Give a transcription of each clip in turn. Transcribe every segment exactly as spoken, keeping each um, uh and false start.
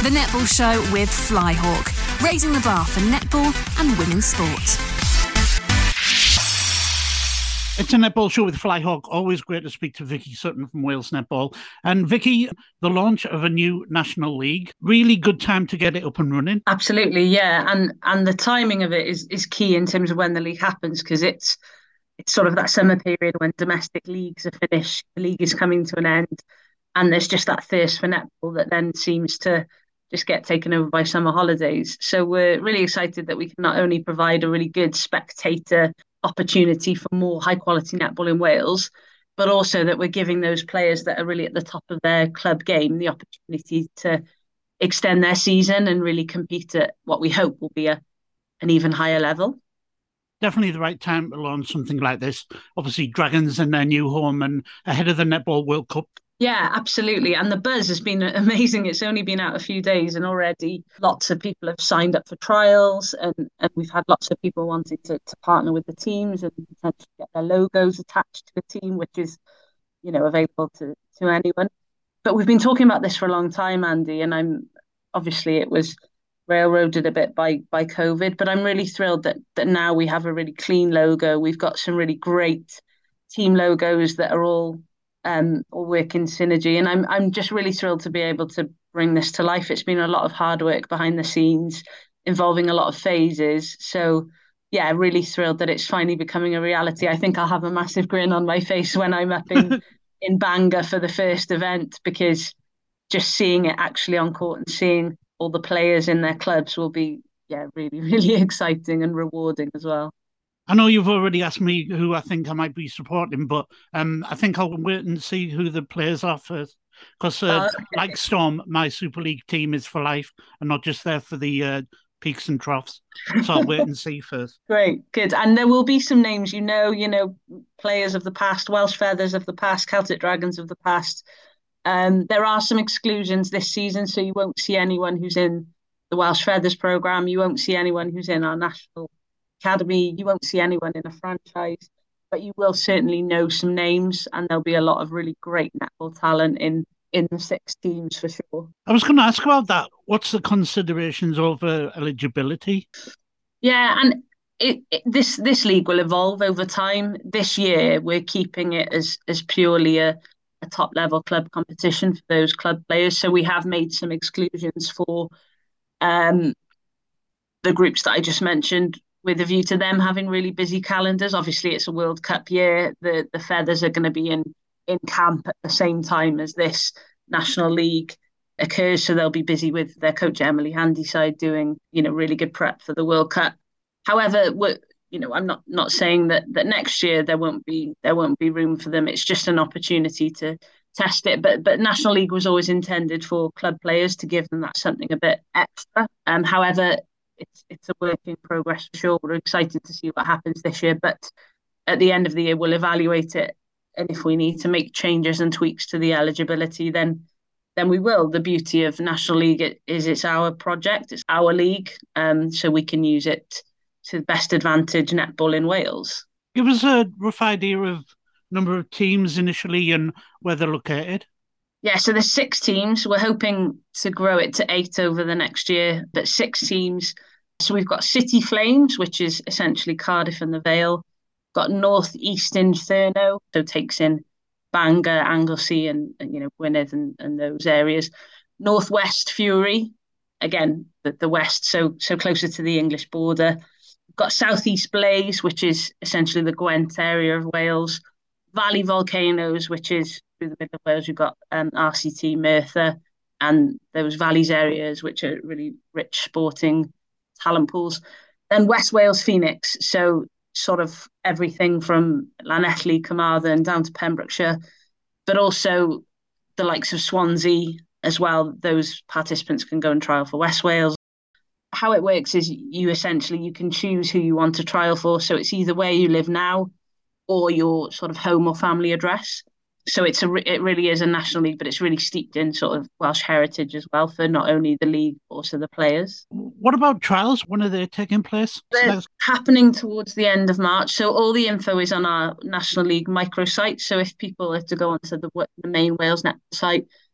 The Netball Show with Flyhawk, raising the bar for netball and women's sport. It's a netball show with Flyhawk. Always great to speak to Vicky Sutton from Wales Netball. And Vicky, the launch of a new national league, really good time to get it up and running. Absolutely, yeah. And and the timing of it is is key in terms of when the league happens, because it's it's sort of that summer period when domestic leagues are finished, the league is coming to an end, and there's just that thirst for netball that then seems to just get taken over by summer holidays. So we're really excited that we can not only provide a really good spectator opportunity for more high quality netball in Wales, but also that we're giving those players that are really at the top of their club game the opportunity to extend their season and really compete at what we hope will be a an even higher level. Definitely the right time to launch something like this. Obviously, Dragons in their new home and ahead of the Netball World Cup. Yeah, absolutely. And the buzz has been amazing. It's only been out a few days and already lots of people have signed up for trials, and, and we've had lots of people wanting to, to partner with the teams and potentially get their logos attached to the team, which is, you know, available to, to anyone. But we've been talking about this for a long time, Andy, and I'm obviously it was railroaded a bit by by COVID, but I'm really thrilled that that now we have a really clean logo. We've got some really great team logos that are all um all work in synergy, and I'm I'm just really thrilled to be able to bring this to life. It's been a lot of hard work behind the scenes, involving a lot of phases. So yeah, really thrilled that it's finally becoming a reality. I think I'll have a massive grin on my face when I'm up in in Bangor for the first event, because just seeing it actually on court and seeing all the players in their clubs will be, yeah, really, really exciting and rewarding as well. I know you've already asked me who I think I might be supporting, but um, I think I'll wait and see who the players are first. Because uh, oh, okay. Like Storm, my Super League team is for life and not just there for the uh, peaks and troughs. So I'll wait and see first. Great, good. And there will be some names, you know, you know, players of the past, Welsh Feathers of the past, Celtic Dragons of the past. Um, there are some exclusions this season, so you won't see anyone who's in the Welsh Feathers programme. You won't see anyone who's in our national academy. You won't see anyone in a franchise, but you will certainly know some names, and there'll be a lot of really great netball talent in in the six teams for sure. I was going to ask about that. What's the considerations over eligibility? Yeah, and it, it, this this league will evolve over time. This year, we're keeping it as as purely a a top level club competition for those club players. So we have made some exclusions for um, the groups that I just mentioned, with a view to them having really busy calendars. Obviously, it's a World Cup year. The the Feathers are going to be in, in camp at the same time as this National League occurs. So they'll be busy with their coach, Emily Handyside, doing, you know, really good prep for the World Cup. However, we're, you know, I'm not not saying that that next year there won't be there won't be room for them. It's just an opportunity to test it. But but National League was always intended for club players, to give them that something a bit extra. Um, however, it's it's a work in progress for sure. We're excited to see what happens this year. But at the end of the year, we'll evaluate it, and if we need to make changes and tweaks to the eligibility, then then we will. The beauty of National League is it's our project, it's our league, um, so we can use it to the best advantage netball in Wales. Give us a rough idea of number of teams initially and where they're located. Yeah, so there's six teams. We're hoping to grow it to eight over the next year, but six teams. So we've got City Flames, which is essentially Cardiff and the Vale. We've got North East Inferno, so takes in Bangor, Anglesey and, and you know Gwynedd and, and those areas. Northwest Fury, again, the, the west, so so closer to the English border. We've got Southeast Blaze, which is essentially the Gwent area of Wales. Valley Volcanoes, which is through the middle of Wales. You've got um, R C T Merthyr and those valleys areas, which are really rich sporting talent pools. Then West Wales Phoenix, so sort of everything from Llanelli, Carmarthen down to Pembrokeshire, but also the likes of Swansea as well. Those participants can go and trial for West Wales. How it works is you essentially, you can choose who you want to trial for. So it's either where you live now or your sort of home or family address. So it's a, it really is a national league, but it's really steeped in sort of Welsh heritage as well for not only the league, but also the players. What about trials? When are they taking place? They're happening towards the end of March. So all the info is on our National League microsite. So if people have to go onto the, the main Wales Net site,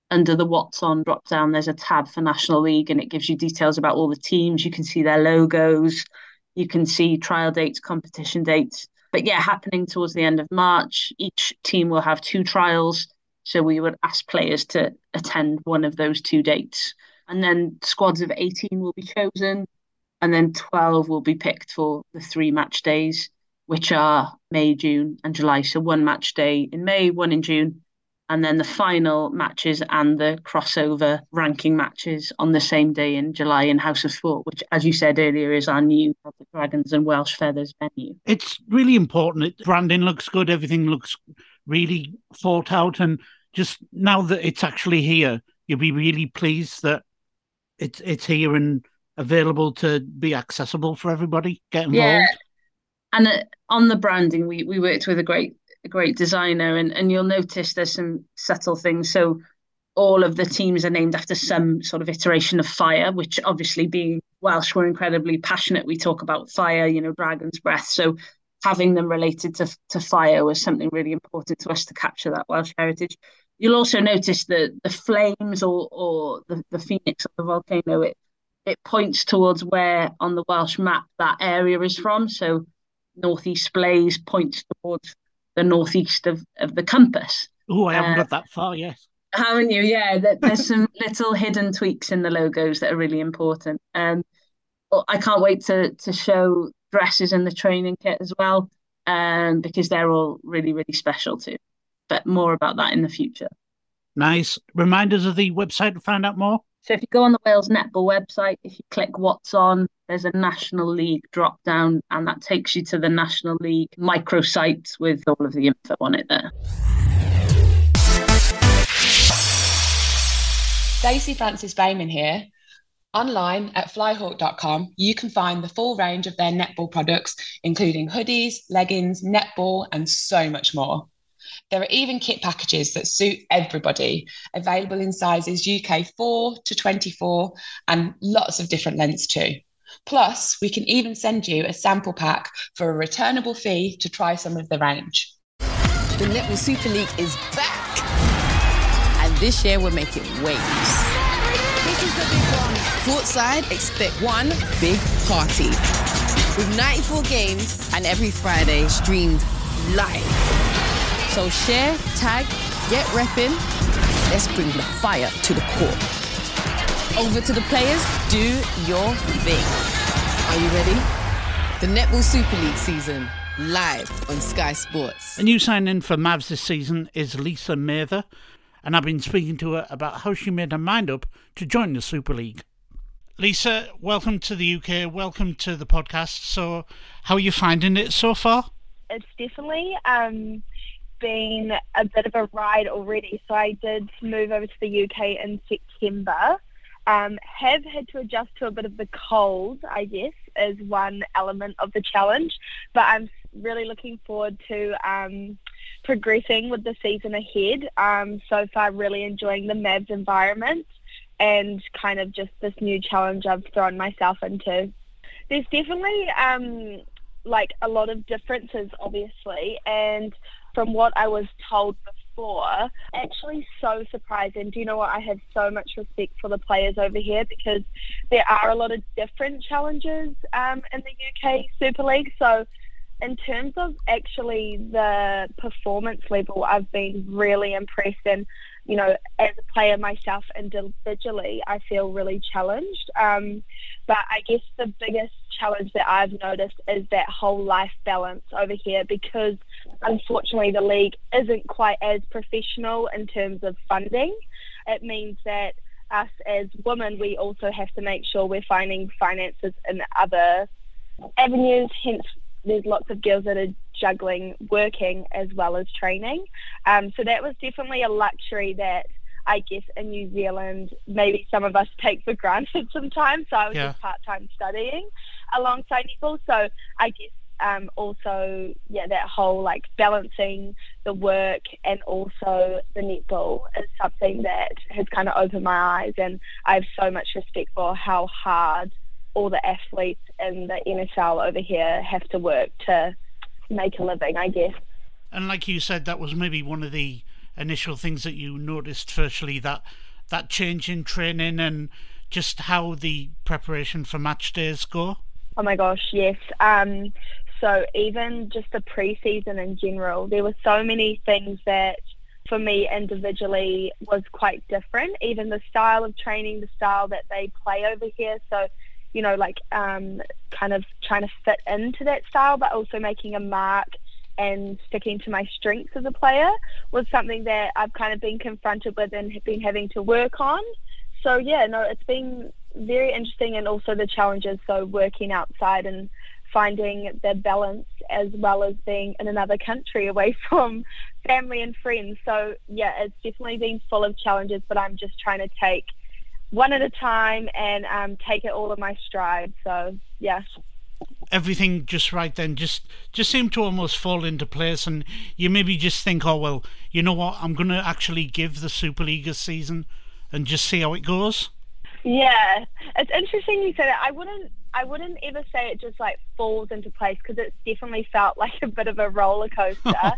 under the What's On drop down, there's a tab for National League, and it gives you details about all the teams. You can see their logos, you can see trial dates, competition dates. But yeah, happening towards the end of March, each team will have two trials. So we would ask players to attend one of those two dates. And then squads of eighteen will be chosen, and then twelve will be picked for the three match days, which are May, June, and July. So one match day in May, one in June, and then the final matches and the crossover ranking matches on the same day in July in House of Sport, which, as you said earlier, is our new Celtic Dragons and Welsh Feathers venue. It's really important. It, branding looks good. Everything looks really thought out. And just now that it's actually here, you'll be really pleased that it's it's here and available to be accessible for everybody. Get involved. Yeah. And uh, on the branding, we, we worked with a great a great designer, and, and you'll notice there's some subtle things. So all of the teams are named after some sort of iteration of fire, which obviously being Welsh, we're incredibly passionate. We talk about fire, you know, Dragon's Breath. So having them related to, to fire was something really important to us to capture that Welsh heritage. You'll also notice that the flames or or the, the phoenix of the volcano, it it points towards where on the Welsh map that area is from. So Northeast Blaze points towards the northeast of, of the compass. Oh, I haven't uh, got that far yet. Haven't you? Yeah, there's some little hidden tweaks in the logos that are really important. Um, well, I can't wait to to show dresses in the training kit as well, um, because they're all really, really special too. But more about that in the future. Nice. Reminders of the website to find out more? So if you go on the Wales Netball website, if you click What's On, there's a National League drop down, and that takes you to the National League microsite with all of the info on it there. Stacey Francis Bayman here. Online at flyhawk dot com, you can find the full range of their netball products, including hoodies, leggings, netball, and so much more. There are even kit packages that suit everybody, available in sizes U K four to twenty-four and lots of different lengths too. Plus, we can even send you a sample pack for a returnable fee to try some of the range. The Netball Super League is back! And this year we're making waves. This is the big one. Courtside, expect one big party. With ninety-four games and every Friday streamed live. So share, tag, get repping. Let's bring the fire to the court. Over to the players, do your thing. Are you ready? The Netball Super League season, live on Sky Sports. A new signing for Mavs this season is Lisa Mather, and I've been speaking to her about how she made her mind up to join the Super League. Lisa, welcome to the U K, welcome to the podcast. So how are you finding it so far? It's definitely um, been a bit of a ride already. So I did move over to the U K in September. Um, have had to adjust to a bit of the cold, I guess, is one element of the challenge. But I'm really looking forward to um, progressing with the season ahead. Um, so far, really enjoying the Mavs environment and kind of just this new challenge I've thrown myself into. There's definitely um, like a lot of differences, obviously, and from what I was told before, actually so surprising. Do you know what? I have so much respect for the players over here because there are a lot of different challenges um, in the U K Super League. So in terms of actually the performance level, I've been really impressed. And, you know, as a player myself individually, I feel really challenged. Um, but I guess the biggest challenge that I've noticed is that whole life balance over here because unfortunately the league isn't quite as professional in terms of funding. It means that us as women, we also have to make sure we're finding finances in other avenues, hence there's lots of girls that are juggling working as well as training. Um, so that was definitely a luxury that I guess in New Zealand maybe some of us take for granted sometimes. So I was yeah. just part-time studying alongside netball. So I guess um, also, yeah, that whole like balancing the work and also the netball is something that has kind of opened my eyes, and I have so much respect for how hard all the athletes in the N S L over here have to work to make a living, I guess. And like you said, that was maybe one of the initial things that you noticed firstly, that that change in training and just how the preparation for match days go? Oh my gosh, yes. Um, so even just the pre-season in general, there were so many things that for me individually was quite different. Even the style of training, the style that they play over here. So, you know, like um, kind of trying to fit into that style, but also making a mark and sticking to my strengths as a player was something that I've kind of been confronted with and have been having to work on. So yeah, no, it's been very interesting, and also the challenges. So working outside and finding the balance, as well as being in another country away from family and friends. So yeah, it's definitely been full of challenges, but I'm just trying to take one at a time and um, take it all in my stride. So yeah. Everything just right then just just seemed to almost fall into place, and you maybe just think, oh well, you know what, I'm going to actually give the Super League a season and just see how it goes. Yeah, it's interesting you say that. I wouldn't I wouldn't ever say it just like falls into place, because it's definitely felt like a bit of a roller coaster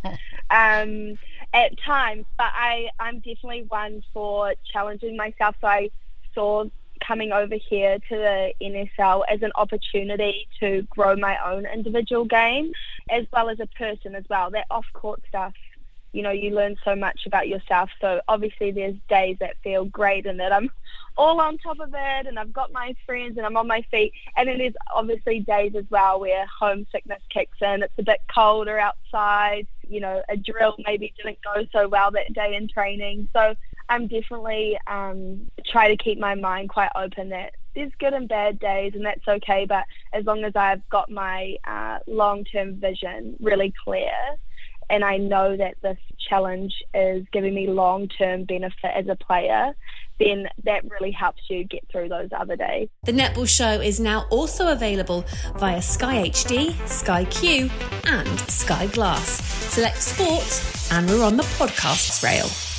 um, at times. But I, I'm definitely one for challenging myself. So I saw coming over here to the N S L as an opportunity to grow my own individual game, as well as a person as well. That off-court stuff, you know, you learn so much about yourself. So obviously there's days that feel great and that I'm all on top of it and I've got my friends and I'm on my feet. And then there's obviously days as well where homesickness kicks in. It's a bit colder outside. You know, a drill maybe didn't go so well that day in training. So I'm definitely um, try to keep my mind quite open that there's good and bad days, and that's okay. But as long as I've got my uh, long-term vision really clear, and I know that this challenge is giving me long-term benefit as a player, then that really helps you get through those other days. The Netball Show is now also available via Sky H D, Sky Q and Sky Glass. Select sport and we're on the podcasts rail.